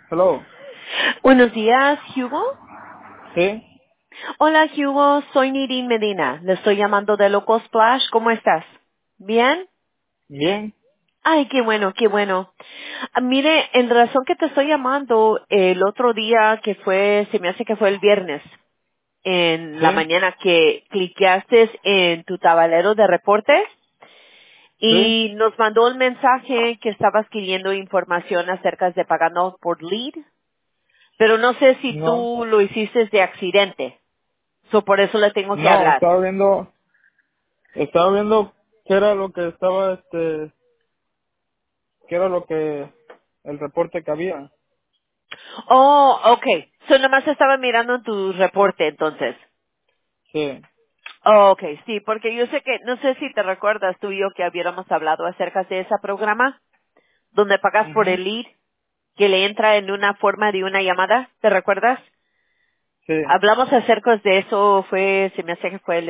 Hello. Buenos días, Hugo. Sí, Hola, Hugo. Soy Nirin Medina. Le estoy llamando de Loco Splash. ¿Cómo estás? ¿Bien? bien. Ay, qué bueno, qué bueno. Mire, en razón que te estoy llamando, el otro día que fue, se me hace que fue el viernes, en la Sí, mañana que cliqueaste en tu tablero de reportes sí. y nos mandó el mensaje que estabas queriendo información acerca de pagando por lead, pero no sé si No, tú lo hiciste de accidente. Por eso le tengo que no, hablar. estaba viendo qué era lo que estaba, qué era lo que, el reporte que había. Oh, okay. Nomás estaba mirando en tu reporte, entonces. Sí. Oh, okay, sí, porque yo sé que, no sé si te recuerdas tú y yo que hubiéramos hablado acerca de ese programa, donde pagas por Mhm. el lead, que le entra en una forma de una llamada, ¿te recuerdas? Sí. Hablamos acerca de eso, se me hace que fue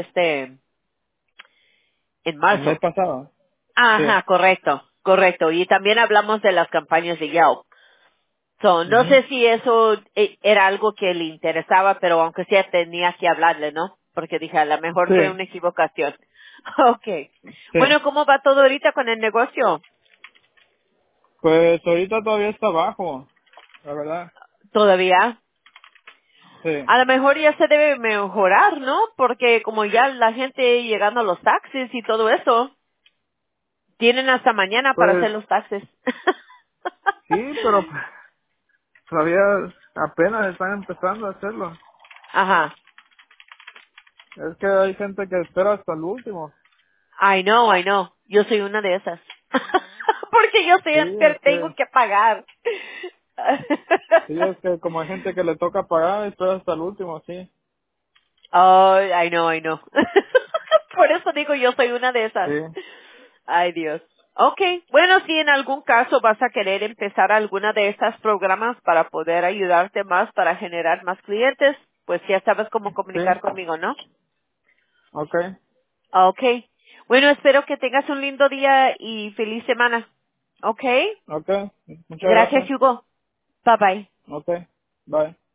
en El mes marzo. pasado. Sí. Ajá, correcto, correcto. Y también hablamos de las campañas de Yelp. No Mhm. sé si eso era algo que le interesaba, pero aunque sea tenía que hablarle, ¿no? Porque dije, a lo mejor fue Sí, una equivocación. Okay. sí. Bueno, ¿cómo va todo ahorita con el negocio? Pues ahorita todavía está bajo, la verdad. Todavía. Sí. A lo mejor ya se debe mejorar, ¿no? Porque como ya la gente llegando a los taxis y todo eso, tienen hasta mañana para Pues hacer los taxis. sí, pero pues, todavía apenas están empezando a hacerlo. Ajá. Es que hay gente que espera hasta el último. I know, I know. Yo soy una de esas. Porque yo Sí, siempre tengo que pagar. sí, es que como hay gente que le toca pagar, espera hasta el último, sí. Oh, I know, I know. Por eso digo, yo soy una de esas. Sí, Ay, Dios. Okay. Bueno, si en algún caso vas a querer empezar alguna de estas programas para poder ayudarte más, para generar más clientes, pues ya sabes cómo sí, comunicar conmigo, ¿no? ok, Okay. Bueno, espero que tengas un lindo día y feliz semana. Okay. ok, muchas Gracias, gracias, Hugo. Bye bye. ok, bye.